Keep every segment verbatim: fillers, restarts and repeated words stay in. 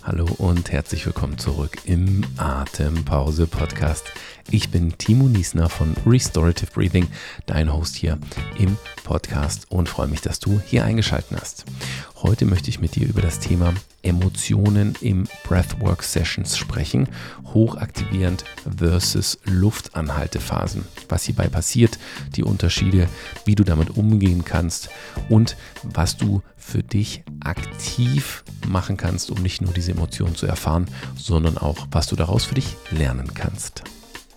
Hallo und herzlich willkommen zurück im Atempause-Podcast. Ich bin Timo Niesner von Restorative Breathing, dein Host hier im Podcast und freue mich, dass du hier eingeschaltet hast. Heute möchte ich mit dir über das Thema Emotionen im Breathwork-Sessions sprechen, hochaktivierend versus Luftanhaltephasen, was hierbei passiert, die Unterschiede, wie du damit umgehen kannst und was du für dich aktiv machen kannst, um nicht nur diese Emotionen zu erfahren, sondern auch, was du daraus für dich lernen kannst.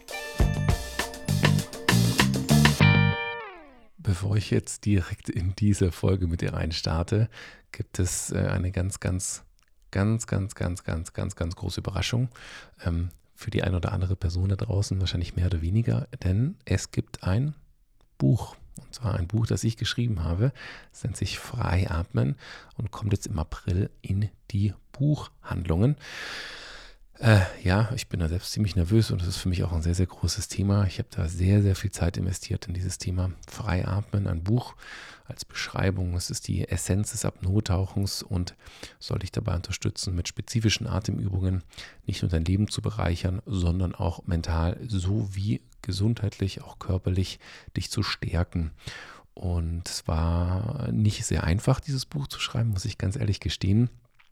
Bevor ich jetzt direkt in diese Folge mit dir rein starte, gibt es äh, eine ganz, ganz, ganz, ganz, ganz, ganz, ganz, ganz große Überraschung ähm, für die eine oder andere Person da draußen, wahrscheinlich mehr oder weniger, denn es gibt ein Buch, und zwar ein Buch, das ich geschrieben habe. Es nennt sich Frei atmen und kommt jetzt im April in die Buchhandlungen. Äh, ja, ich bin da selbst ziemlich nervös und das ist für mich auch ein sehr, sehr großes Thema. Ich habe da sehr, sehr viel Zeit investiert in dieses Thema Frei atmen, ein Buch als Beschreibung. Es ist die Essenz des Apnoe-Tauchens und soll dich dabei unterstützen, mit spezifischen Atemübungen nicht nur dein Leben zu bereichern, sondern auch mental sowie gesundheitlich, auch körperlich dich zu stärken. Und es war nicht sehr einfach, dieses Buch zu schreiben, muss ich ganz ehrlich gestehen.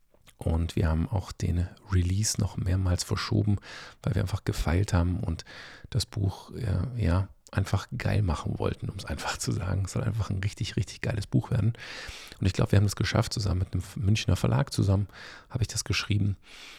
Und wir haben auch den Release noch mehrmals verschoben, weil wir einfach gefeilt haben und das Buch äh, ja einfach geil machen wollten, um es einfach zu sagen. Es soll einfach ein richtig, richtig geiles Buch werden. Und ich glaube, wir haben es geschafft, zusammen mit einem Münchner Verlag zusammen habe ich das geschrieben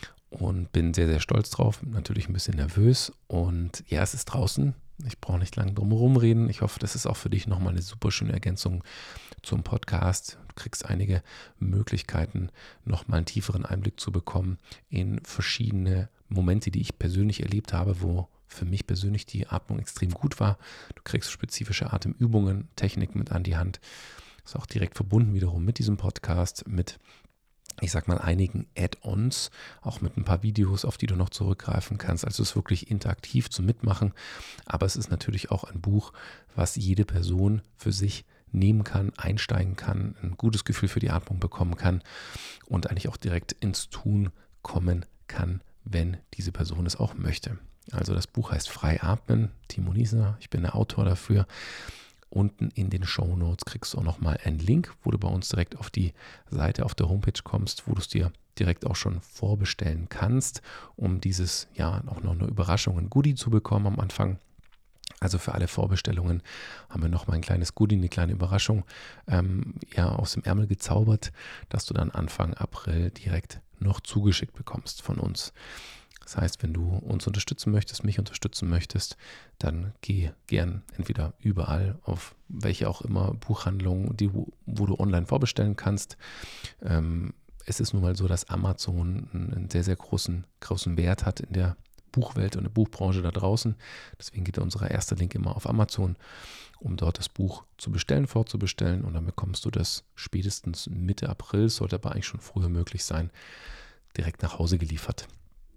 und bin sehr, sehr stolz drauf, bin natürlich ein bisschen nervös und ja, es ist draußen. Ich brauche nicht lange drum herum reden. Ich hoffe, das ist auch für dich nochmal eine super schöne Ergänzung zum Podcast. Du kriegst einige Möglichkeiten, nochmal einen tieferen Einblick zu bekommen in verschiedene Momente, die ich persönlich erlebt habe, wo für mich persönlich die Atmung extrem gut war. Du kriegst spezifische Atemübungen, Techniken mit an die Hand. Das ist auch direkt verbunden wiederum mit diesem Podcast, mit ich sag mal, einigen Add-ons, auch mit ein paar Videos, auf die du noch zurückgreifen kannst. Also es ist wirklich interaktiv zum Mitmachen, aber es ist natürlich auch ein Buch, was jede Person für sich nehmen kann, einsteigen kann, ein gutes Gefühl für die Atmung bekommen kann und eigentlich auch direkt ins Tun kommen kann, wenn diese Person es auch möchte. Also das Buch heißt Frei atmen, Timo Niesner, ich bin der Autor dafür. Unten in den Shownotes kriegst du auch nochmal einen Link, wo du bei uns direkt auf die Seite auf der Homepage kommst, wo du es dir direkt auch schon vorbestellen kannst, um dieses, ja, auch noch eine Überraschung, ein Goodie zu bekommen am Anfang. Also für alle Vorbestellungen haben wir nochmal ein kleines Goodie, eine kleine Überraschung ähm, ja, aus dem Ärmel gezaubert, dass du dann Anfang April direkt noch zugeschickt bekommst von uns. Das heißt, wenn du uns unterstützen möchtest, mich unterstützen möchtest, dann geh gern entweder überall auf welche auch immer Buchhandlungen, die, wo du online vorbestellen kannst. Ähm, es ist nun mal so, dass Amazon einen sehr, sehr großen, großen Wert hat in der Buchwelt und der Buchbranche da draußen. Deswegen geht unser erster Link immer auf Amazon, um dort das Buch zu bestellen, vorzubestellen. Und dann bekommst du das spätestens Mitte April, sollte aber eigentlich schon früher möglich sein, direkt nach Hause geliefert.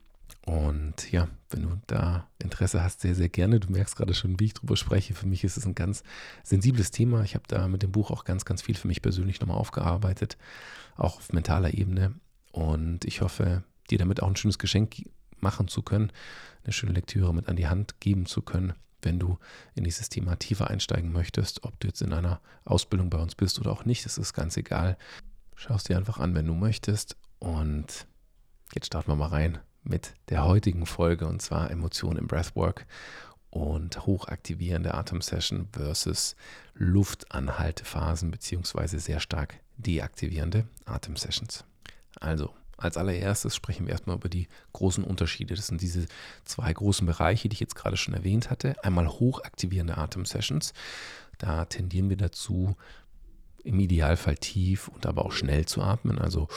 Und ja, wenn du da Interesse hast, sehr, sehr gerne. Du merkst gerade schon, wie ich drüber spreche. Für mich ist es ein ganz sensibles Thema. Ich habe da mit dem Buch auch ganz, ganz viel für mich persönlich nochmal aufgearbeitet, auch auf mentaler Ebene. Und ich hoffe, dir damit auch ein schönes Geschenk machen zu können, eine schöne Lektüre mit an die Hand geben zu können, wenn du in dieses Thema tiefer einsteigen möchtest. Ob du jetzt in einer Ausbildung bei uns bist oder auch nicht, das ist ganz egal. Schau es dir einfach an, wenn du möchtest. Und jetzt starten wir mal rein mit der heutigen Folge, und zwar Emotionen im Breathwork und hochaktivierende Atemsession versus Luftanhaltephasen beziehungsweise sehr stark deaktivierende Atemsessions. Also, als allererstes sprechen wir erstmal über die großen Unterschiede. Das sind diese zwei großen Bereiche, die ich jetzt gerade schon erwähnt hatte. Einmal hochaktivierende Atemsessions. Da tendieren wir dazu, im Idealfall tief und aber auch schnell zu atmen, also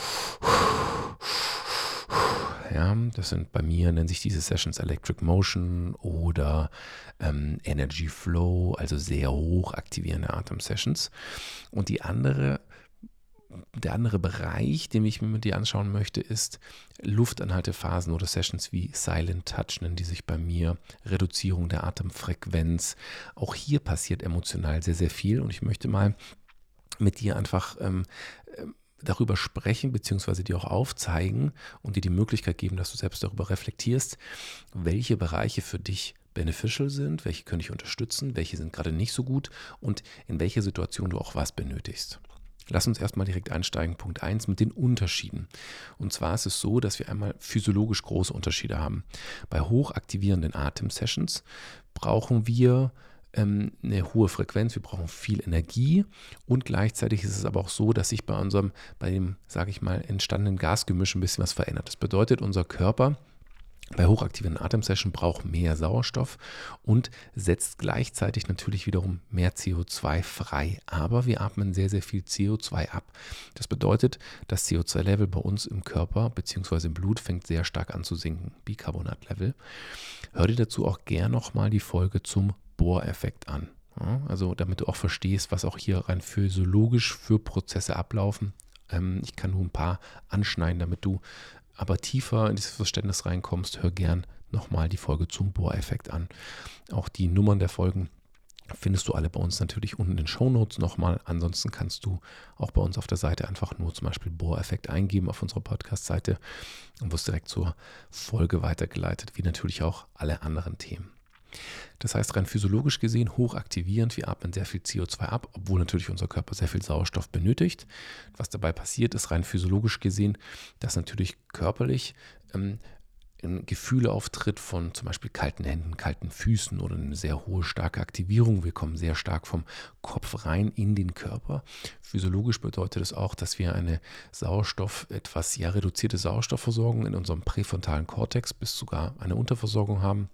ja, das sind bei mir, nennen sich diese Sessions Electric Motion oder ähm, Energy Flow, also sehr hoch aktivierende Atemsessions. Und die andere, der andere Bereich, den ich mir mit dir anschauen möchte, ist Luftanhaltephasen oder Sessions wie Silent Touch, nennen die sich bei mir, Reduzierung der Atemfrequenz. Auch hier passiert emotional sehr, sehr viel und ich möchte mal mit dir einfach ähm, darüber sprechen, beziehungsweise dir auch aufzeigen und dir die Möglichkeit geben, dass du selbst darüber reflektierst, welche Bereiche für dich beneficial sind, welche können dich unterstützen, welche sind gerade nicht so gut und in welcher Situation du auch was benötigst. Lass uns erstmal direkt einsteigen. Punkt eins mit den Unterschieden. Und zwar ist es so, dass wir einmal physiologisch große Unterschiede haben. Bei hochaktivierenden Atemsessions brauchen wir ähm, eine hohe Frequenz, wir brauchen viel Energie und gleichzeitig ist es aber auch so, dass sich bei unserem, bei dem, sage ich mal, entstandenen Gasgemisch ein bisschen was verändert. Das bedeutet, unser Körper bei hochaktiven Atemsession braucht mehr Sauerstoff und setzt gleichzeitig natürlich wiederum mehr C O zwei frei. Aber wir atmen sehr, sehr viel C O zwei ab. Das bedeutet, das C O zwei Level bei uns im Körper bzw. im Blut fängt sehr stark an zu sinken. Bicarbonat-Level. Hör dir dazu auch gern nochmal die Folge zum Bohreffekt an. Ja, also damit du auch verstehst, was auch hier rein physiologisch für Prozesse ablaufen. Ähm, ich kann nur ein paar anschneiden, damit du aber tiefer in dieses Verständnis reinkommst, hör gern nochmal die Folge zum Bohreffekt an. Auch die Nummern der Folgen findest du alle bei uns natürlich unten in den Shownotes nochmal. Ansonsten kannst du auch bei uns auf der Seite einfach nur zum Beispiel Bohreffekt eingeben auf unserer Podcast-Seite und wirst direkt zur Folge weitergeleitet, wie natürlich auch alle anderen Themen. Das heißt, rein physiologisch gesehen hochaktivierend, wir atmen sehr viel C O zwei ab, obwohl natürlich unser Körper sehr viel Sauerstoff benötigt. Was dabei passiert, ist rein physiologisch gesehen, dass natürlich körperlich ähm, ein Gefühl auftritt von zum Beispiel kalten Händen, kalten Füßen oder eine sehr hohe, starke Aktivierung. Wir kommen sehr stark vom Kopf rein in den Körper. Physiologisch bedeutet es auch, dass wir eine Sauerstoff, etwas ja reduzierte Sauerstoffversorgung in unserem präfrontalen Kortex bis sogar eine Unterversorgung haben.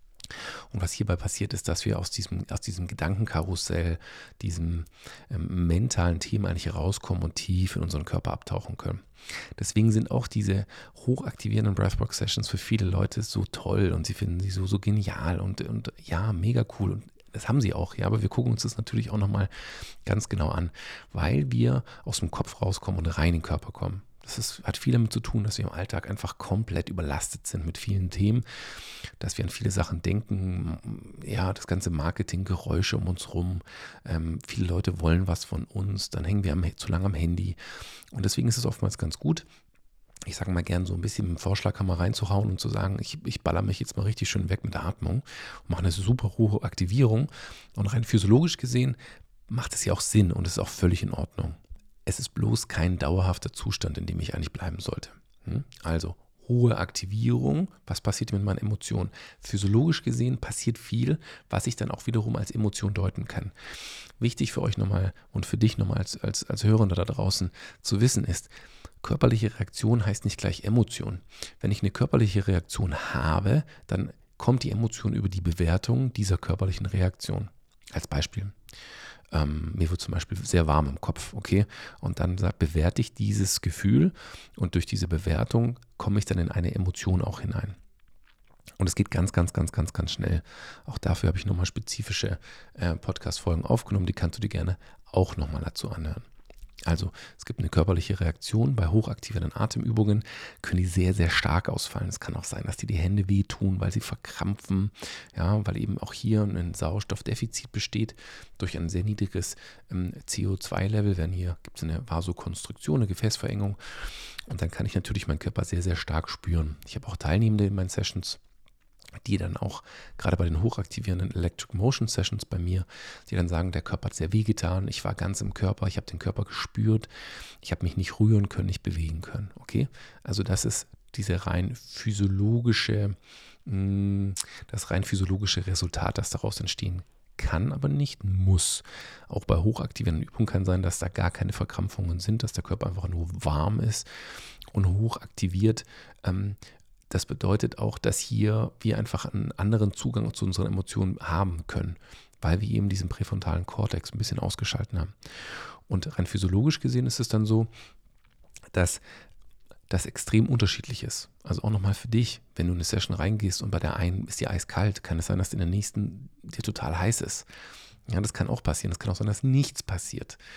Und was hierbei passiert ist, dass wir aus diesem, aus diesem Gedankenkarussell, diesem ähm, mentalen Thema eigentlich herauskommen und tief in unseren Körper abtauchen können. Deswegen sind auch diese hochaktivierenden Breathwork-Sessions für viele Leute so toll und sie finden sie so, so genial und, und ja, mega cool. Und das haben sie auch, ja, aber wir gucken uns das natürlich auch nochmal ganz genau an, weil wir aus dem Kopf rauskommen und rein in den Körper kommen. Das ist, hat viel damit zu tun, dass wir im Alltag einfach komplett überlastet sind mit vielen Themen, dass wir an viele Sachen denken, ja, das ganze Marketing, Geräusche um uns rum, ähm, viele Leute wollen was von uns, dann hängen wir am, zu lange am Handy und deswegen ist es oftmals ganz gut, ich sage mal gern so ein bisschen mit dem Vorschlaghammer reinzuhauen und zu sagen, ich, ich baller mich jetzt mal richtig schön weg mit der Atmung und mache eine super hohe Aktivierung und rein physiologisch gesehen macht es ja auch Sinn und ist auch völlig in Ordnung. Es ist bloß kein dauerhafter Zustand, in dem ich eigentlich bleiben sollte. Also hohe Aktivierung, was passiert mit meinen Emotionen? Physiologisch gesehen passiert viel, was ich dann auch wiederum als Emotion deuten kann. Wichtig für euch nochmal und für dich nochmal als, als, als Hörender da draußen zu wissen ist, körperliche Reaktion heißt nicht gleich Emotion. Wenn ich eine körperliche Reaktion habe, dann kommt die Emotion über die Bewertung dieser körperlichen Reaktion. Als Beispiel. Ähm, mir wird zum Beispiel sehr warm im Kopf, okay? Und dann sagt, bewerte ich dieses Gefühl und durch diese Bewertung komme ich dann in eine Emotion auch hinein. Und es geht ganz, ganz, ganz, ganz, ganz schnell. Auch dafür habe ich nochmal spezifische äh, Podcast-Folgen aufgenommen, die kannst du dir gerne auch nochmal dazu anhören. Also es gibt eine körperliche Reaktion, bei hochaktiven Atemübungen können die sehr, sehr stark ausfallen. Es kann auch sein, dass dir die Hände wehtun, weil sie verkrampfen, ja, weil eben auch hier ein Sauerstoffdefizit besteht durch ein sehr niedriges ähm, C O zwei Level. Denn hier gibt es eine Vasokonstruktion, eine Gefäßverengung und dann kann ich natürlich meinen Körper sehr, sehr stark spüren. Ich habe auch Teilnehmende in meinen Sessions, die dann auch, gerade bei den hochaktivierenden Electric Motion Sessions bei mir, die dann sagen, der Körper hat sehr wehgetan, ich war ganz im Körper, ich habe den Körper gespürt, ich habe mich nicht rühren können, nicht bewegen können, okay? Also das ist diese rein physiologische, das rein physiologische Resultat, das daraus entstehen kann, aber nicht muss. Auch bei hochaktivierenden Übungen kann sein, dass da gar keine Verkrampfungen sind, dass der Körper einfach nur warm ist und hochaktiviert. Ähm, Das bedeutet auch, dass hier wir einfach einen anderen Zugang zu unseren Emotionen haben können, weil wir eben diesen präfrontalen Kortex ein bisschen ausgeschaltet haben. Und rein physiologisch gesehen ist es dann so, dass das extrem unterschiedlich ist. Also auch nochmal für dich, wenn du in eine Session reingehst und bei der einen ist die eiskalt, kann es sein, dass in der nächsten dir total heiß ist. Ja, das kann auch passieren. Es kann auch sein, dass nichts passiert.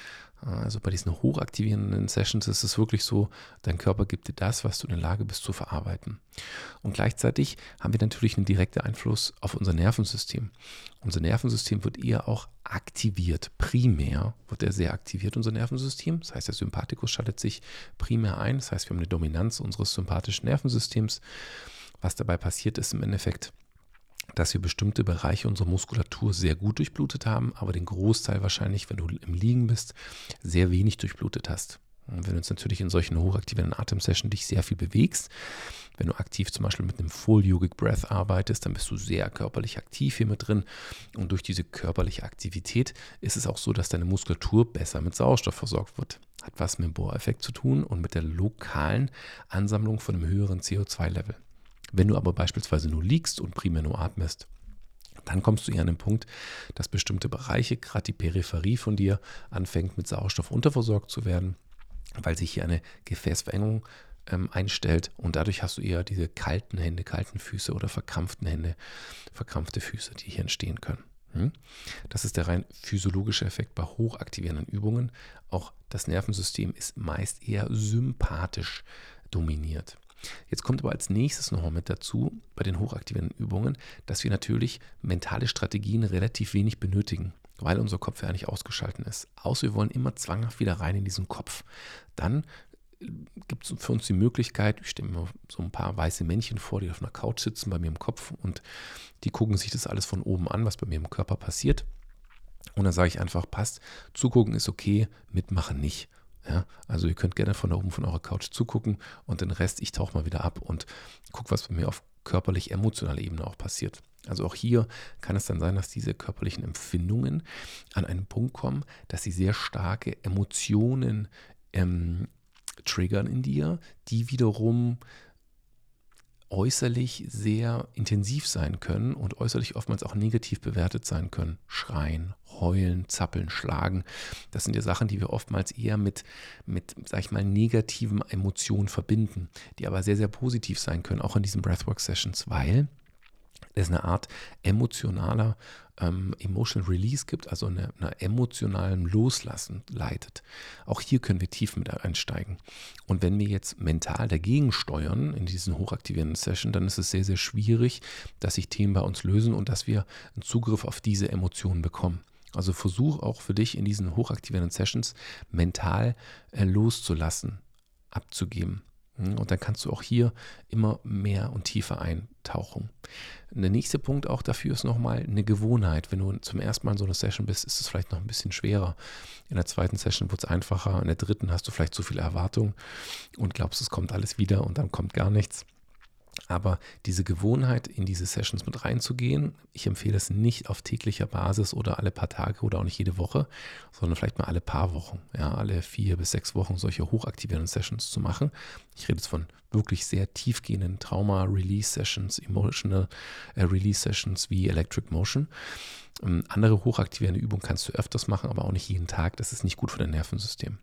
Also bei diesen hochaktivierenden Sessions ist es wirklich so, dein Körper gibt dir das, was du in der Lage bist zu verarbeiten. Und gleichzeitig haben wir natürlich einen direkten Einfluss auf unser Nervensystem. Unser Nervensystem wird eher auch aktiviert. Primär wird er sehr aktiviert, unser Nervensystem. Das heißt, der Sympathikus schaltet sich primär ein. Das heißt, wir haben eine Dominanz unseres sympathischen Nervensystems. Was dabei passiert, ist im Endeffekt, dass wir bestimmte Bereiche unserer Muskulatur sehr gut durchblutet haben, aber den Großteil wahrscheinlich, wenn du im Liegen bist, sehr wenig durchblutet hast. Und wenn du jetzt natürlich in solchen hochaktiven Atemsessions dich sehr viel bewegst, wenn du aktiv zum Beispiel mit einem Full Yogic Breath arbeitest, dann bist du sehr körperlich aktiv hier mit drin. Und durch diese körperliche Aktivität ist es auch so, dass deine Muskulatur besser mit Sauerstoff versorgt wird. Hat was mit dem Bohreffekt zu tun und mit der lokalen Ansammlung von einem höheren C O zwei Level. Wenn du aber beispielsweise nur liegst und primär nur atmest, dann kommst du eher an den Punkt, dass bestimmte Bereiche, gerade die Peripherie von dir, anfängt mit Sauerstoff unterversorgt zu werden, weil sich hier eine Gefäßverengung ähm, einstellt und dadurch hast du eher diese kalten Hände, kalten Füße oder verkrampften Hände, verkrampfte Füße, die hier entstehen können. Hm? Das ist der rein physiologische Effekt bei hochaktivierenden Übungen. Auch das Nervensystem ist meist eher sympathisch dominiert. Jetzt kommt aber als nächstes nochmal mit dazu, bei den hochaktivierenden Übungen, dass wir natürlich mentale Strategien relativ wenig benötigen, weil unser Kopf ja nicht ausgeschaltet ist. Außer wir wollen immer zwanghaft wieder rein in diesen Kopf. Dann gibt es für uns die Möglichkeit, ich stelle mir so ein paar weiße Männchen vor, die auf einer Couch sitzen bei mir im Kopf und die gucken sich das alles von oben an, was bei mir im Körper passiert. Und dann sage ich einfach, passt, zugucken ist okay, mitmachen nicht. Ja, also ihr könnt gerne von da oben von eurer Couch zugucken und den Rest, ich tauche mal wieder ab und gucke, was bei mir auf körperlich-emotionaler Ebene auch passiert. Also auch hier kann es dann sein, dass diese körperlichen Empfindungen an einen Punkt kommen, dass sie sehr starke Emotionen ähm, triggern in dir, die wiederum äußerlich sehr intensiv sein können und äußerlich oftmals auch negativ bewertet sein können. Schreien, heulen, zappeln, schlagen. Das sind ja Sachen, die wir oftmals eher mit, mit, sag ich mal, negativen Emotionen verbinden, die aber sehr, sehr positiv sein können, auch in diesen Breathwork-Sessions, weil es eine Art emotionaler ähm, Emotional Release gibt, also eine, eine emotionalen Loslassen leitet. Auch hier können wir tief mit einsteigen. Und wenn wir jetzt mental dagegen steuern in diesen hochaktivierenden Session, dann ist es sehr, sehr schwierig, dass sich Themen bei uns lösen und dass wir einen Zugriff auf diese Emotionen bekommen. Also versuch auch für dich in diesen hochaktivierenden Sessions mental äh, loszulassen, abzugeben. Und dann kannst du auch hier immer mehr und tiefer eintauchen. Der nächste Punkt auch dafür ist nochmal eine Gewohnheit. Wenn du zum ersten Mal in so einer Session bist, ist es vielleicht noch ein bisschen schwerer. In der zweiten Session wird es einfacher. In der dritten hast du vielleicht zu viele Erwartungen und glaubst, es kommt alles wieder und dann kommt gar nichts. Aber diese Gewohnheit, in diese Sessions mit reinzugehen, ich empfehle es nicht auf täglicher Basis oder alle paar Tage oder auch nicht jede Woche, sondern vielleicht mal alle paar Wochen, ja, alle vier bis sechs Wochen solche hochaktivierenden Sessions zu machen. Ich rede jetzt von wirklich sehr tiefgehenden Trauma-Release-Sessions, Emotional äh, Release-Sessions wie Electric Motion. Ähm, andere hochaktivierende Übungen kannst du öfters machen, aber auch nicht jeden Tag. Das ist nicht gut für dein Nervensystem.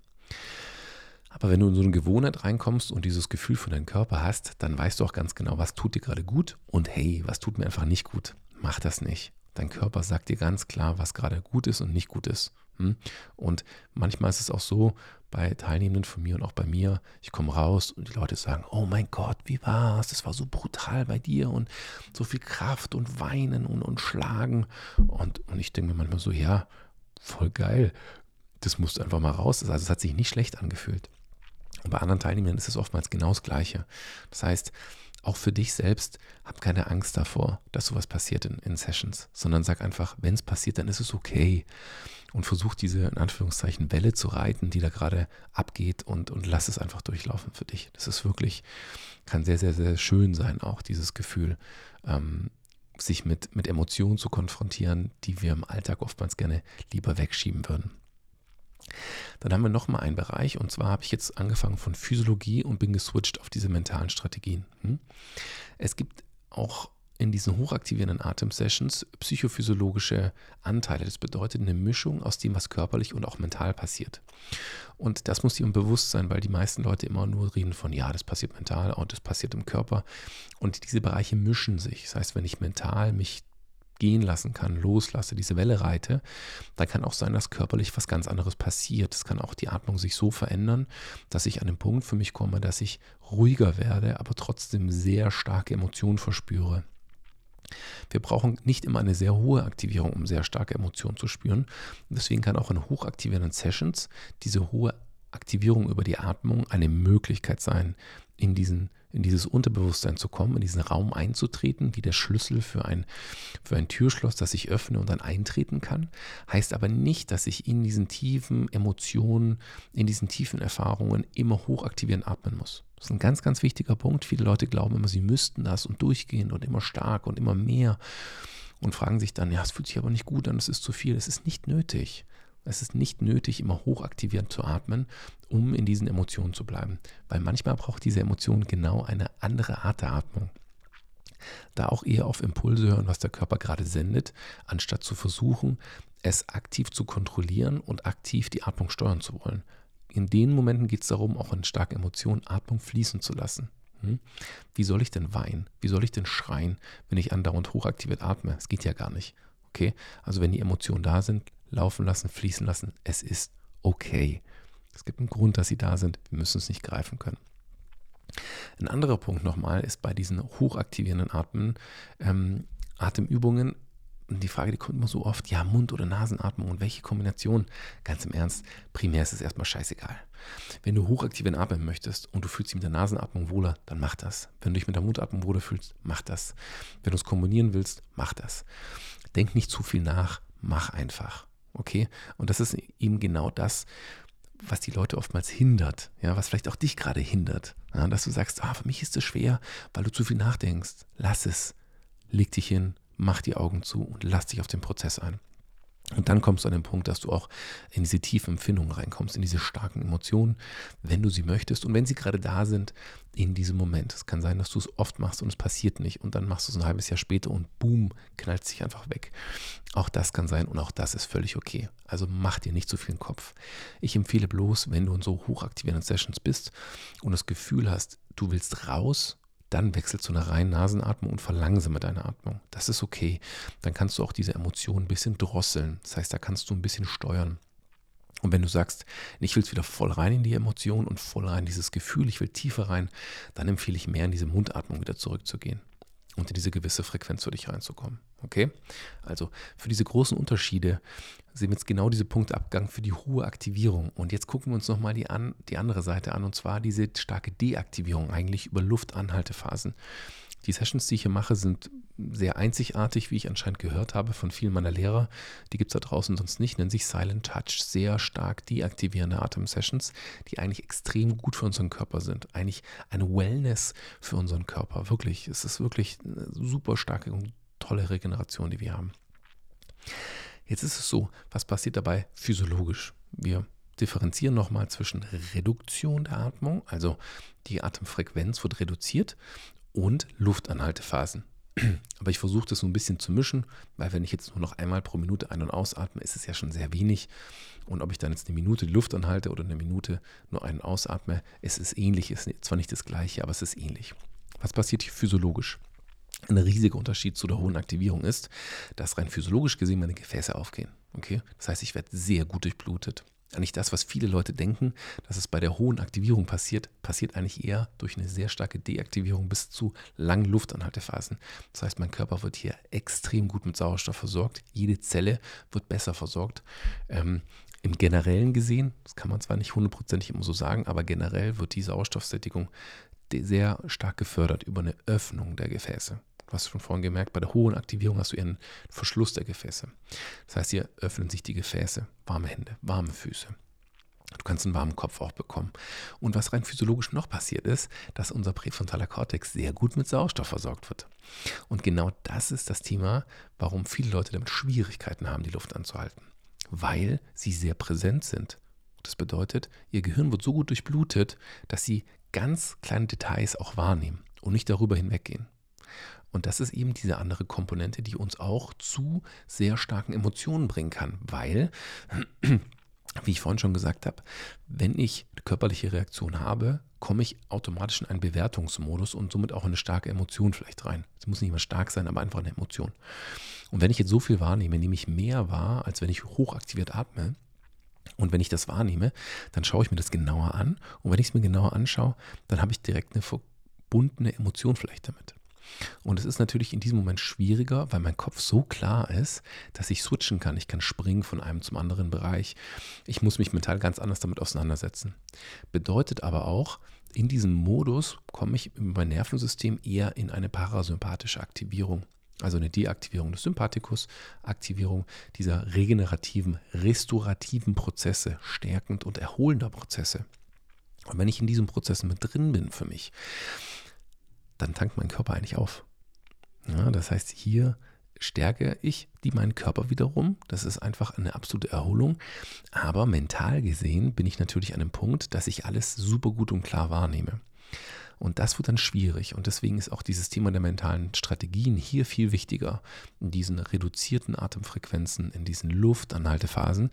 Aber wenn du in so eine Gewohnheit reinkommst und dieses Gefühl für deinen Körper hast, dann weißt du auch ganz genau, was tut dir gerade gut und hey, was tut mir einfach nicht gut. Mach das nicht. Dein Körper sagt dir ganz klar, was gerade gut ist und nicht gut ist. Und manchmal ist es auch so, bei Teilnehmenden von mir und auch bei mir, ich komme raus und die Leute sagen, oh mein Gott, wie war's? Das war so brutal bei dir und so viel Kraft und Weinen und, und Schlagen. Und, und ich denke mir manchmal so, ja, voll geil. Das musst du einfach mal raus. Also es hat sich nicht schlecht angefühlt. Und bei anderen Teilnehmern ist es oftmals genau das Gleiche. Das heißt, auch für dich selbst, hab keine Angst davor, dass sowas passiert in, in Sessions, sondern sag einfach, wenn es passiert, dann ist es okay. Und versuch diese, in Anführungszeichen, Welle zu reiten, die da gerade abgeht und, und lass es einfach durchlaufen für dich. Das ist wirklich, kann sehr, sehr, sehr schön sein, auch dieses Gefühl, ähm, sich mit, mit Emotionen zu konfrontieren, die wir im Alltag oftmals gerne lieber wegschieben würden. Dann haben wir nochmal einen Bereich und zwar habe ich jetzt angefangen von Physiologie und bin geswitcht auf diese mentalen Strategien. Es gibt auch in diesen hochaktivierenden Atemsessions psychophysiologische Anteile. Das bedeutet eine Mischung aus dem, was körperlich und auch mental passiert. Und das muss dir im Bewusstsein, weil die meisten Leute immer nur reden von, ja, das passiert mental und das passiert im Körper. Und diese Bereiche mischen sich. Das heißt, wenn ich mental mich gehen lassen kann, loslasse, diese Welle reite, dann kann auch sein, dass körperlich was ganz anderes passiert. Es kann auch die Atmung sich so verändern, dass ich an den Punkt für mich komme, dass ich ruhiger werde, aber trotzdem sehr starke Emotionen verspüre. Wir brauchen nicht immer eine sehr hohe Aktivierung, um sehr starke Emotionen zu spüren. Und deswegen kann auch in hochaktivierenden Sessions diese hohe Aktivierung über die Atmung eine Möglichkeit sein, in, diesen, in dieses Unterbewusstsein zu kommen, in diesen Raum einzutreten, wie der Schlüssel für ein, für ein Türschloss, das ich öffne und dann eintreten kann. Heißt aber nicht, dass ich in diesen tiefen Emotionen, in diesen tiefen Erfahrungen immer hochaktivierend atmen muss. Das ist ein ganz, ganz wichtiger Punkt. Viele Leute glauben immer, sie müssten das und durchgehend und immer stark und immer mehr und fragen sich dann, ja, es fühlt sich aber nicht gut an, es ist zu viel. Es ist nicht nötig. Es ist nicht nötig, immer hochaktivierend zu atmen, um in diesen Emotionen zu bleiben. Weil manchmal braucht diese Emotion genau eine andere Art der Atmung. Da auch eher auf Impulse hören, was der Körper gerade sendet, anstatt zu versuchen, es aktiv zu kontrollieren und aktiv die Atmung steuern zu wollen. In den Momenten geht es darum, auch in starken Emotionen Atmung fließen zu lassen. Hm? Wie soll ich denn weinen? Wie soll ich denn schreien, wenn ich andauernd hochaktiviert atme? Es geht ja gar nicht. Okay? Also wenn die Emotionen da sind, laufen lassen, fließen lassen. Es ist okay. Es gibt einen Grund, dass sie da sind. Wir müssen es nicht greifen können. Ein anderer Punkt nochmal ist bei diesen hochaktivierenden Atmen, ähm, Atemübungen. Die Frage, die kommt immer so oft, ja, Mund- oder Nasenatmung und welche Kombination? Ganz im Ernst, primär ist es erstmal scheißegal. Wenn du hochaktivierend atmen möchtest und du fühlst dich mit der Nasenatmung wohler, dann mach das. Wenn du dich mit der Mundatmung wohler fühlst, mach das. Wenn du es kombinieren willst, mach das. Denk nicht zu viel nach, mach einfach. Okay, und das ist eben genau das, was die Leute oftmals hindert, ja, was vielleicht auch dich gerade hindert, ja, dass du sagst, ah, für mich ist es schwer, weil du zu viel nachdenkst. Lass es, leg dich hin, mach die Augen zu und lass dich auf den Prozess ein. Und dann kommst du an den Punkt, dass du auch in diese tiefen Empfindungen reinkommst, in diese starken Emotionen, wenn du sie möchtest und wenn sie gerade da sind, in diesem Moment. Es kann sein, dass du es oft machst und es passiert nicht und dann machst du es ein halbes Jahr später und boom, knallt sich einfach weg. Auch das kann sein und auch das ist völlig okay. Also mach dir nicht zu viel Kopf. Ich empfehle bloß, wenn du in so hochaktivierenden Sessions bist und das Gefühl hast, du willst raus, dann wechsel zu einer reinen Nasenatmung und verlangsame deine Atmung. Das ist okay. Dann kannst du auch diese Emotionen ein bisschen drosseln. Das heißt, da kannst du ein bisschen steuern. Und wenn du sagst, ich will jetzt wieder voll rein in die Emotion und voll rein in dieses Gefühl, ich will tiefer rein, dann empfehle ich mehr in diese Mundatmung wieder zurückzugehen und in diese gewisse Frequenz für dich reinzukommen. Okay? Also für diese großen Unterschiede sehen wir jetzt genau diese Punktabgang für die hohe Aktivierung. Und jetzt gucken wir uns nochmal die, an, die andere Seite an, und zwar diese starke Deaktivierung eigentlich über Luftanhaltephasen. Die Sessions, die ich hier mache, sind sehr einzigartig, wie ich anscheinend gehört habe von vielen meiner Lehrer. Die gibt es da draußen sonst nicht, nennen sich Silent Touch, sehr stark deaktivierende Atem-Sessions, die eigentlich extrem gut für unseren Körper sind. Eigentlich eine Wellness für unseren Körper, wirklich. Es ist wirklich eine super starke und tolle Regeneration, die wir haben. Jetzt ist es so, was passiert dabei physiologisch? Wir differenzieren nochmal zwischen Reduktion der Atmung, also die Atemfrequenz wird reduziert, und Luftanhaltephasen. Aber ich versuche das so ein bisschen zu mischen, weil wenn ich jetzt nur noch einmal pro Minute ein- und ausatme, ist es ja schon sehr wenig. Und ob ich dann jetzt eine Minute die Luft anhalte oder eine Minute nur ein- und ausatme, es ist ähnlich, es ist zwar nicht das Gleiche, aber es ist ähnlich. Was passiert hier physiologisch? Ein riesiger Unterschied zu der hohen Aktivierung ist, dass rein physiologisch gesehen meine Gefäße aufgehen. Okay? Das heißt, ich werde sehr gut durchblutet. Eigentlich das, was viele Leute denken, dass es bei der hohen Aktivierung passiert, passiert eigentlich eher durch eine sehr starke Deaktivierung bis zu langen Luftanhaltephasen. Das heißt, mein Körper wird hier extrem gut mit Sauerstoff versorgt. Jede Zelle wird besser versorgt. Ähm, Im Generellen gesehen, das kann man zwar nicht hundertprozentig immer so sagen, aber generell wird die Sauerstoffsättigung sehr stark gefördert über eine Öffnung der Gefäße. Du hast schon vorhin gemerkt, bei der hohen Aktivierung hast du ihren Verschluss der Gefäße. Das heißt, hier öffnen sich die Gefäße, warme Hände, warme Füße. Du kannst einen warmen Kopf auch bekommen. Und was rein physiologisch noch passiert ist, dass unser präfrontaler Kortex sehr gut mit Sauerstoff versorgt wird. Und genau das ist das Thema, warum viele Leute damit Schwierigkeiten haben, die Luft anzuhalten. Weil sie sehr präsent sind. Das bedeutet, ihr Gehirn wird so gut durchblutet, dass sie ganz kleine Details auch wahrnehmen und nicht darüber hinweggehen. Und das ist eben diese andere Komponente, die uns auch zu sehr starken Emotionen bringen kann, weil wie ich vorhin schon gesagt habe, wenn ich eine körperliche Reaktion habe, komme ich automatisch in einen Bewertungsmodus und somit auch in eine starke Emotion vielleicht rein. Es muss nicht immer stark sein, aber einfach eine Emotion. Und wenn ich jetzt so viel wahrnehme, nehme ich mehr wahr, als wenn ich hochaktiviert atme. Und wenn ich das wahrnehme, dann schaue ich mir das genauer an. Und wenn ich es mir genauer anschaue, dann habe ich direkt eine verbundene Emotion vielleicht damit. Und es ist natürlich in diesem Moment schwieriger, weil mein Kopf so klar ist, dass ich switchen kann. Ich kann springen von einem zum anderen Bereich. Ich muss mich mental ganz anders damit auseinandersetzen. Bedeutet aber auch, in diesem Modus komme ich über mein Nervensystem eher in eine parasympathische Aktivierung. Also eine Deaktivierung des Sympathikus, Aktivierung dieser regenerativen, restaurativen Prozesse, stärkend und erholender Prozesse. Und wenn ich in diesem Prozess mit drin bin für mich, dann tankt mein Körper eigentlich auf. Ja, das heißt, hier stärke ich die meinen Körper wiederum. Das ist einfach eine absolute Erholung. Aber mental gesehen bin ich natürlich an einem Punkt, dass ich alles super gut und klar wahrnehme. Und das wird dann schwierig. Und deswegen ist auch dieses Thema der mentalen Strategien hier viel wichtiger. In diesen reduzierten Atemfrequenzen, in diesen Luftanhaltephasen,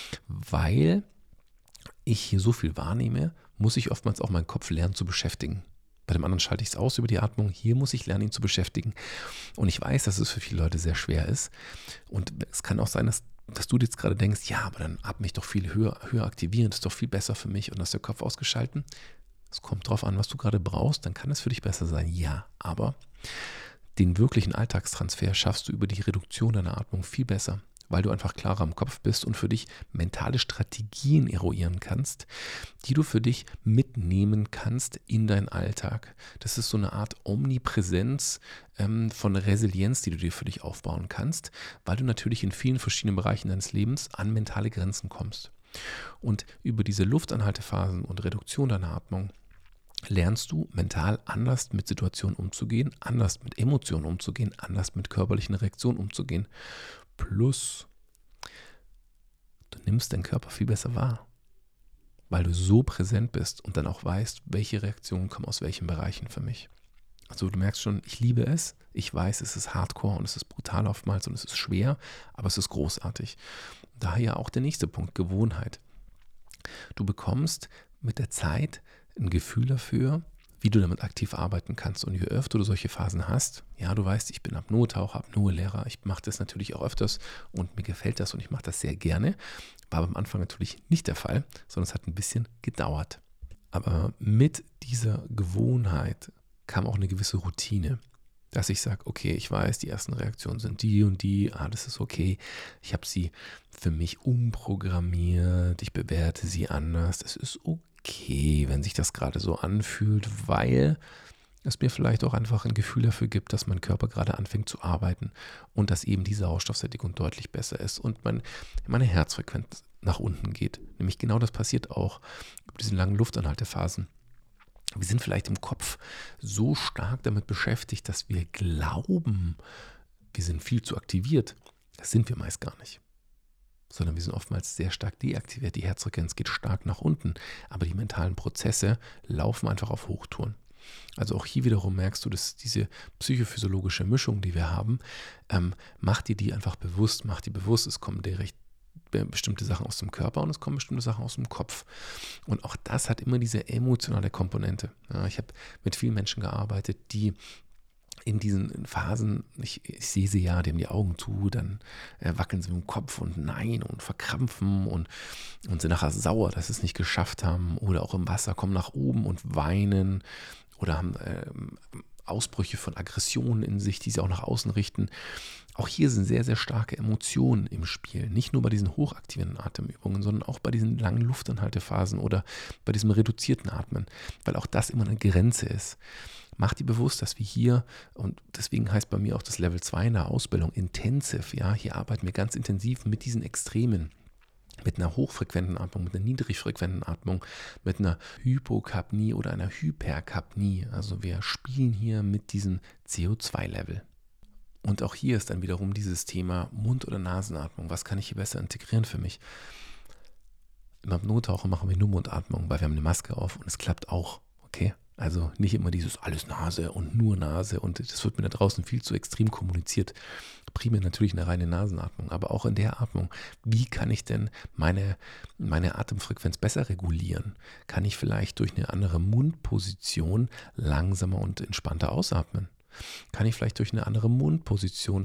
weil ich hier so viel wahrnehme, muss ich oftmals auch meinen Kopf lernen zu beschäftigen. Bei dem anderen schalte ich es aus über die Atmung. Hier muss ich lernen, ihn zu beschäftigen. Und ich weiß, dass es für viele Leute sehr schwer ist. Und es kann auch sein, dass, dass du jetzt gerade denkst, ja, aber dann atme ich doch viel höher, höher aktivieren, das ist doch viel besser für mich und dann ist der Kopf ausgeschalten. Es kommt drauf an, was du gerade brauchst, dann kann es für dich besser sein. Ja, aber den wirklichen Alltagstransfer schaffst du über die Reduktion deiner Atmung viel besser, weil du einfach klarer im Kopf bist und für dich mentale Strategien eruieren kannst, die du für dich mitnehmen kannst in deinen Alltag. Das ist so eine Art Omnipräsenz ähm, von Resilienz, die du dir für dich aufbauen kannst, weil du natürlich in vielen verschiedenen Bereichen deines Lebens an mentale Grenzen kommst. Und über diese Luftanhaltephasen und Reduktion deiner Atmung lernst du mental anders mit Situationen umzugehen, anders mit Emotionen umzugehen, anders mit körperlichen Reaktionen umzugehen. Plus, du nimmst deinen Körper viel besser wahr, weil du so präsent bist und dann auch weißt, welche Reaktionen kommen aus welchen Bereichen für mich. Also du merkst schon, ich liebe es, ich weiß, es ist hardcore und es ist brutal oftmals und es ist schwer, aber es ist großartig. Daher auch der nächste Punkt, Gewohnheit. Du bekommst mit der Zeit ein Gefühl dafür, wie du damit aktiv arbeiten kannst. Und je öfter du solche Phasen hast, ja, du weißt, ich bin Apnoe-Taucher, Apnoe-Lehrer, ich mache das natürlich auch öfters und mir gefällt das und ich mache das sehr gerne. War aber am Anfang natürlich nicht der Fall, sondern es hat ein bisschen gedauert. Aber mit dieser Gewohnheit kam auch eine gewisse Routine, dass ich sage, okay, ich weiß, die ersten Reaktionen sind die und die, ah, das ist okay. Ich habe sie für mich umprogrammiert, ich bewerte sie anders, es ist okay, wenn sich das gerade so anfühlt, weil es mir vielleicht auch einfach ein Gefühl dafür gibt, dass mein Körper gerade anfängt zu arbeiten und dass eben die Sauerstoffsättigung deutlich besser ist und mein, meine Herzfrequenz nach unten geht. Nämlich genau das passiert auch über diese langen Luftanhaltephasen. Wir sind vielleicht im Kopf so stark damit beschäftigt, dass wir glauben, wir sind viel zu aktiviert. Das sind wir meist gar nicht. Sondern wir sind oftmals sehr stark deaktiviert. Die Herzfrequenz geht stark nach unten, aber die mentalen Prozesse laufen einfach auf Hochtouren. Also auch hier wiederum merkst du, dass diese psychophysiologische Mischung, die wir haben, ähm, mach dir die einfach bewusst, mach dir bewusst, es kommen direkt bestimmte Sachen aus dem Körper und es kommen bestimmte Sachen aus dem Kopf. Und auch das hat immer diese emotionale Komponente. Ja, ich habe mit vielen Menschen gearbeitet, die in diesen Phasen, ich, ich sehe sie ja, die haben die Augen zu, dann äh, wackeln sie mit dem Kopf und nein und verkrampfen und, und sind nachher sauer, dass sie es nicht geschafft haben oder auch im Wasser kommen nach oben und weinen oder haben äh, Ausbrüche von Aggressionen in sich, die sie auch nach außen richten. Auch hier sind sehr, sehr starke Emotionen im Spiel. Nicht nur bei diesen hochaktiven Atemübungen, sondern auch bei diesen langen Luftanhaltephasen oder bei diesem reduzierten Atmen, weil auch das immer eine Grenze ist. Mach dir bewusst, dass wir hier, und deswegen heißt bei mir auch das Level zwei in der Ausbildung Intensive, ja, hier arbeiten wir ganz intensiv mit diesen Extremen. Mit einer hochfrequenten Atmung, mit einer niedrigfrequenten Atmung, mit einer Hypokapnie oder einer Hyperkapnie. Also wir spielen hier mit diesem C O zwei Level. Und auch hier ist dann wiederum dieses Thema Mund- oder Nasenatmung. Was kann ich hier besser integrieren für mich? Im Apnoe-Tauchen machen wir nur Mundatmung, weil wir haben eine Maske auf und es klappt auch. Okay, Also nicht immer dieses alles Nase und nur Nase und das wird mir da draußen viel zu extrem kommuniziert. Primär natürlich eine reine Nasenatmung, aber auch in der Atmung, wie kann ich denn meine, meine Atemfrequenz besser regulieren? Kann ich vielleicht durch eine andere Mundposition langsamer und entspannter ausatmen? Kann ich vielleicht durch eine andere Mundposition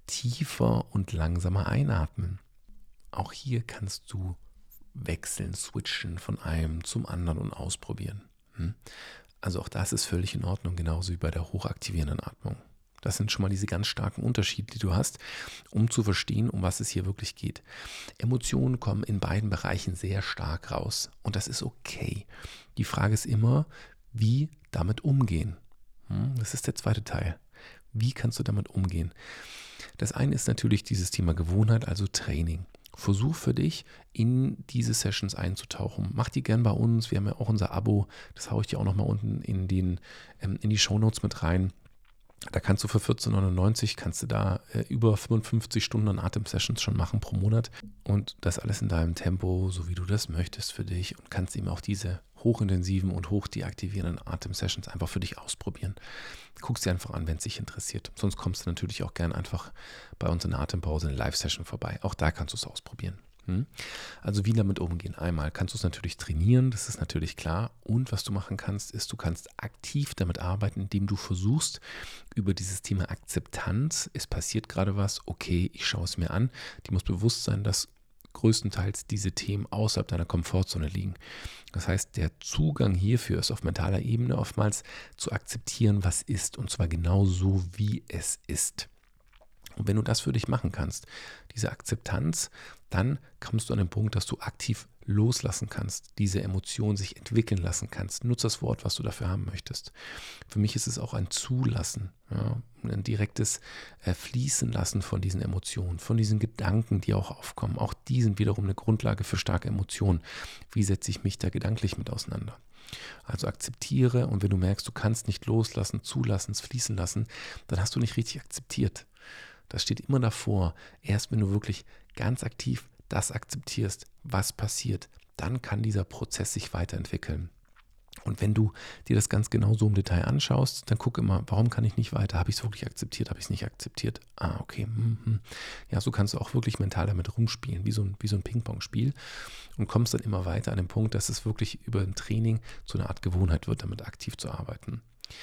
tiefer und langsamer einatmen? Auch hier kannst du wechseln, switchen von einem zum anderen und ausprobieren. Hm? Also auch das ist völlig in Ordnung, genauso wie bei der hochaktivierenden Atmung. Das sind schon mal diese ganz starken Unterschiede, die du hast, um zu verstehen, um was es hier wirklich geht. Emotionen kommen in beiden Bereichen sehr stark raus und das ist okay. Die Frage ist immer, wie damit umgehen. Hm? Das ist der zweite Teil. Wie kannst du damit umgehen? Das eine ist natürlich dieses Thema Gewohnheit, also Training. Versuch für dich, in diese Sessions einzutauchen. Mach die gern bei uns. Wir haben ja auch unser Abo. Das haue ich dir auch nochmal unten in, den, ähm, in die Shownotes mit rein. Da kannst du für vierzehn neunundneunzig kannst du da äh, über fünfundfünfzig Stunden an Atem-Sessions schon machen pro Monat. Und das alles in deinem Tempo, so wie du das möchtest für dich. Und kannst eben auch diese hochintensiven und hochdeaktivierenden Atem-Sessions einfach für dich ausprobieren. Guck sie einfach an, wenn es dich interessiert. Sonst kommst du natürlich auch gern einfach bei uns in der Atempause in eine Live-Session vorbei. Auch da kannst du es ausprobieren. Hm? Also wie damit umgehen? Einmal kannst du es natürlich trainieren, das ist natürlich klar. Und was du machen kannst, ist, du kannst aktiv damit arbeiten, indem du versuchst, über dieses Thema Akzeptanz, es passiert gerade was, okay, ich schaue es mir an. Dir muss bewusst sein, dass größtenteils diese Themen außerhalb deiner Komfortzone liegen. Das heißt, der Zugang hierfür ist auf mentaler Ebene oftmals zu akzeptieren, was ist, und zwar genau so, wie es ist. Und wenn du das für dich machen kannst, diese Akzeptanz, dann kommst du an den Punkt, dass du aktiv loslassen kannst, diese Emotion sich entwickeln lassen kannst. Nutze das Wort, was du dafür haben möchtest. Für mich ist es auch ein Zulassen, ja, ein direktes äh, Fließen lassen von diesen Emotionen, von diesen Gedanken, die auch aufkommen. Auch die sind wiederum eine Grundlage für starke Emotionen. Wie setze ich mich da gedanklich mit auseinander? Also akzeptiere, und wenn du merkst, du kannst nicht loslassen, zulassen, es fließen lassen, dann hast du nicht richtig akzeptiert. Das steht immer davor. Erst wenn du wirklich ganz aktiv das akzeptierst, was passiert, dann kann dieser Prozess sich weiterentwickeln. Und wenn du dir das ganz genau so im Detail anschaust, dann guck immer, warum kann ich nicht weiter? Habe ich es wirklich akzeptiert? Habe ich es nicht akzeptiert? Ah, okay. Hm. Ja, so kannst du auch wirklich mental damit rumspielen, wie so ein, wie so ein Ping-Pong-Spiel, und kommst dann immer weiter an den Punkt, dass es wirklich über ein Training zu einer Art Gewohnheit wird, damit aktiv zu arbeiten.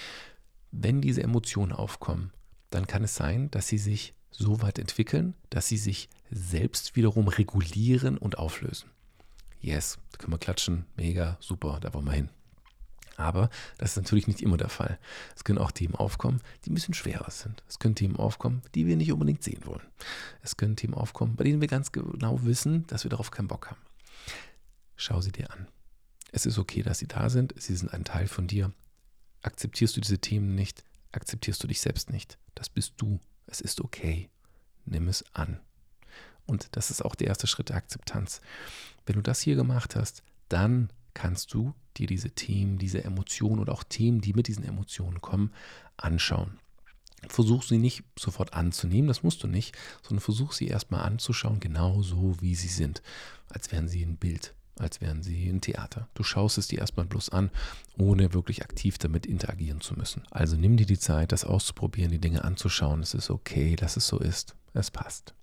Wenn diese Emotionen aufkommen, dann kann es sein, dass sie sich so weit entwickeln, dass sie sich selbst wiederum regulieren und auflösen. Yes, da können wir klatschen, mega, super, da wollen wir hin. Aber das ist natürlich nicht immer der Fall. Es können auch Themen aufkommen, die ein bisschen schwerer sind. Es können Themen aufkommen, die wir nicht unbedingt sehen wollen. Es können Themen aufkommen, bei denen wir ganz genau wissen, dass wir darauf keinen Bock haben. Schau sie dir an. Es ist okay, dass sie da sind. Sie sind ein Teil von dir. Akzeptierst du diese Themen nicht, akzeptierst du dich selbst nicht. Das bist du. Es ist okay. Nimm es an. Und das ist auch der erste Schritt der Akzeptanz. Wenn du das hier gemacht hast, dann kannst du dir diese Themen, diese Emotionen oder auch Themen, die mit diesen Emotionen kommen, anschauen. Versuch sie nicht sofort anzunehmen, das musst du nicht, sondern versuch sie erstmal anzuschauen, genau so wie sie sind, als wären sie ein Bild, als wären sie ein Theater. Du schaust es dir erstmal bloß an, ohne wirklich aktiv damit interagieren zu müssen. Also nimm dir die Zeit, das auszuprobieren, die Dinge anzuschauen. Es ist okay, dass es so ist. Es passt.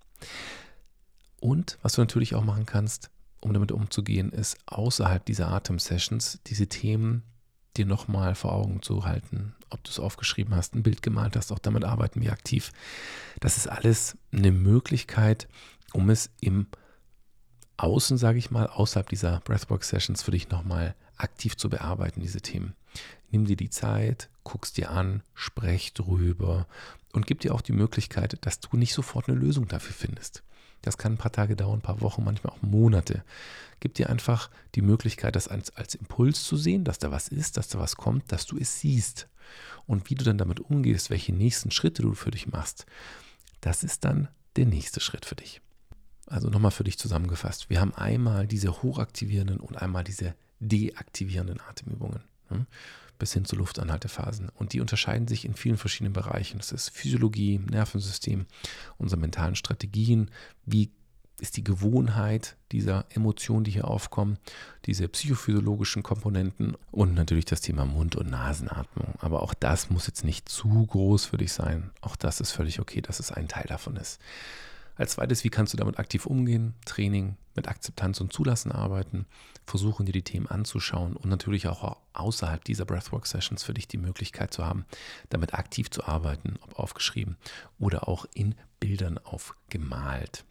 Und was du natürlich auch machen kannst, um damit umzugehen, ist außerhalb dieser Atem-Sessions diese Themen dir nochmal vor Augen zu halten. Ob du es aufgeschrieben hast, ein Bild gemalt hast, auch damit arbeiten wir aktiv. Das ist alles eine Möglichkeit, um es im Außen, sage ich mal, außerhalb dieser Breathwork-Sessions für dich nochmal aktiv zu bearbeiten, diese Themen. Nimm dir die Zeit, guck's dir an, sprech drüber und gib dir auch die Möglichkeit, dass du nicht sofort eine Lösung dafür findest. Das kann ein paar Tage dauern, ein paar Wochen, manchmal auch Monate. Gib dir einfach die Möglichkeit, das als, als Impuls zu sehen, dass da was ist, dass da was kommt, dass du es siehst. Und wie du dann damit umgehst, welche nächsten Schritte du für dich machst, das ist dann der nächste Schritt für dich. Also nochmal für dich zusammengefasst. Wir haben einmal diese hochaktivierenden und einmal diese deaktivierenden Atemübungen, ne, bis hin zu Luftanhaltephasen. Und die unterscheiden sich in vielen verschiedenen Bereichen. Das ist Physiologie, Nervensystem, unsere mentalen Strategien. Wie ist die Gewohnheit dieser Emotionen, die hier aufkommen, diese psychophysiologischen Komponenten und natürlich das Thema Mund- und Nasenatmung. Aber auch das muss jetzt nicht zu groß für dich sein. Auch das ist völlig okay, dass es ein Teil davon ist. Als zweites, wie kannst du damit aktiv umgehen? Training, mit Akzeptanz und Zulassen arbeiten, versuchen dir die Themen anzuschauen und natürlich auch außerhalb dieser Breathwork-Sessions für dich die Möglichkeit zu haben, damit aktiv zu arbeiten, ob aufgeschrieben oder auch in Bildern aufgemalt.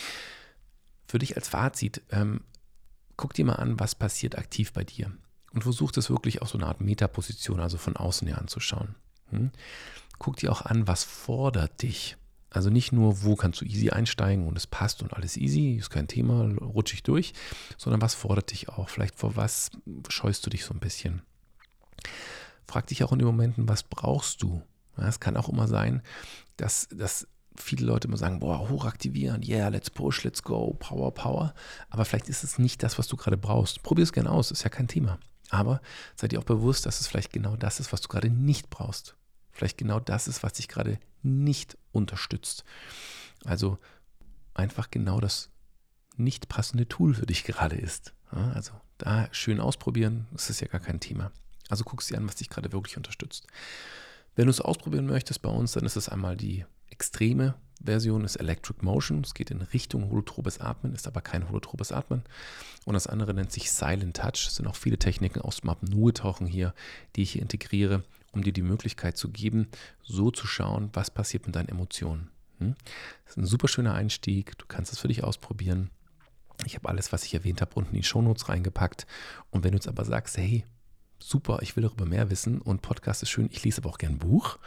Für dich als Fazit, ähm, guck dir mal an, was passiert aktiv bei dir und versuch das wirklich auf so eine Art Metaposition, also von außen her anzuschauen. Hm? Guck dir auch an, was fordert dich. Also nicht nur, wo kannst du easy einsteigen und es passt und alles easy, ist kein Thema, rutsche ich durch, sondern was fordert dich auch? Vielleicht vor was scheust du dich so ein bisschen? Frag dich auch in den Momenten, was brauchst du? Ja, es kann auch immer sein, dass, dass viele Leute immer sagen, boah, hochaktivieren, yeah, let's push, let's go, power, power. Aber vielleicht ist es nicht das, was du gerade brauchst. Probier es gerne aus, ist ja kein Thema. Aber sei dir auch bewusst, dass es vielleicht genau das ist, was du gerade nicht brauchst. Vielleicht genau das ist, was dich gerade nicht unterstützt. Also einfach genau das nicht passende Tool für dich gerade ist. Ja, also da schön ausprobieren, das ist ja gar kein Thema. Also guckst dir an, was dich gerade wirklich unterstützt. Wenn du es ausprobieren möchtest bei uns, dann ist es einmal die extreme Version, ist Electric Motion. Es geht in Richtung holotropes Atmen, ist aber kein holotropes Atmen. Und das andere nennt sich Silent Touch. Es sind auch viele Techniken aus dem Apnoe-Tauchen hier, die ich hier integriere, um dir die Möglichkeit zu geben, so zu schauen, was passiert mit deinen Emotionen. Das ist ein super schöner Einstieg. Du kannst es für dich ausprobieren. Ich habe alles, was ich erwähnt habe, unten in die Shownotes reingepackt. Und wenn du jetzt aber sagst, hey, super, ich will darüber mehr wissen und Podcast ist schön, ich lese aber auch gerne ein Buch,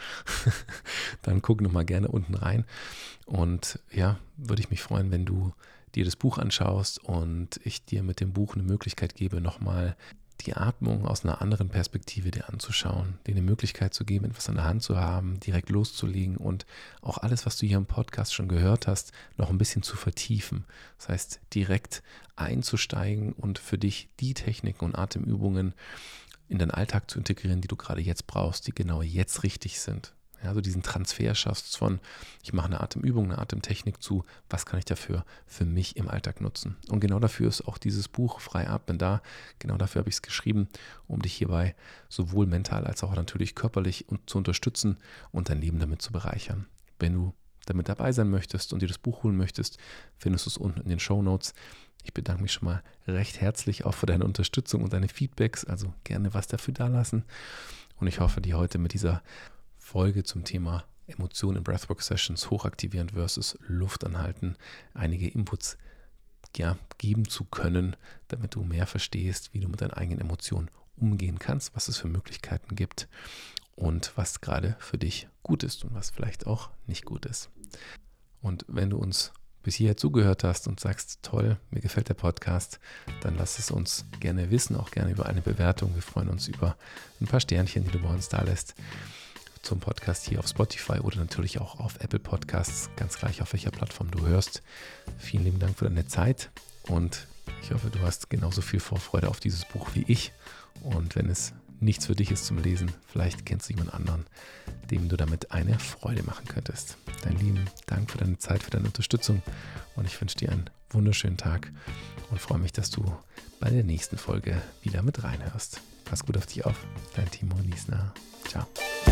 dann guck nochmal gerne unten rein. Und ja, würde ich mich freuen, wenn du dir das Buch anschaust und ich dir mit dem Buch eine Möglichkeit gebe, nochmal die Atmung aus einer anderen Perspektive dir anzuschauen, dir eine Möglichkeit zu geben, etwas an der Hand zu haben, direkt loszulegen und auch alles, was du hier im Podcast schon gehört hast, noch ein bisschen zu vertiefen. Das heißt, direkt einzusteigen und für dich die Techniken und Atemübungen in deinen Alltag zu integrieren, die du gerade jetzt brauchst, die genau jetzt richtig sind. Ja, also diesen Transfer schaffst von, ich mache eine Atemübung, eine Atemtechnik zu, was kann ich dafür für mich im Alltag nutzen. Und genau dafür ist auch dieses Buch Frei Atmen da. Genau dafür habe ich es geschrieben, um dich hierbei sowohl mental als auch natürlich körperlich zu unterstützen und dein Leben damit zu bereichern. Wenn du damit dabei sein möchtest und dir das Buch holen möchtest, findest du es unten in den Shownotes. Ich bedanke mich schon mal recht herzlich auch für deine Unterstützung und deine Feedbacks, also gerne was dafür dalassen. Und ich hoffe, dir heute mit dieser Folge zum Thema Emotionen in Breathwork Sessions hochaktivieren versus Luft anhalten, einige Inputs ja, geben zu können, damit du mehr verstehst, wie du mit deinen eigenen Emotionen umgehen kannst, was es für Möglichkeiten gibt und was gerade für dich gut ist und was vielleicht auch nicht gut ist. Und wenn du uns bis hierher zugehört hast und sagst, toll, mir gefällt der Podcast, dann lass es uns gerne wissen, auch gerne über eine Bewertung. Wir freuen uns über ein paar Sternchen, die du bei uns da lässt, zum Podcast hier auf Spotify oder natürlich auch auf Apple Podcasts, ganz gleich auf welcher Plattform du hörst. Vielen lieben Dank für deine Zeit und ich hoffe, du hast genauso viel Vorfreude auf dieses Buch wie ich. Und wenn es nichts für dich ist zum Lesen, vielleicht kennst du jemand anderen, dem du damit eine Freude machen könntest. Dein lieben Dank für deine Zeit, für deine Unterstützung und ich wünsche dir einen wunderschönen Tag und freue mich, dass du bei der nächsten Folge wieder mit reinhörst. Pass gut auf dich auf, dein Timo Niesner. Ciao.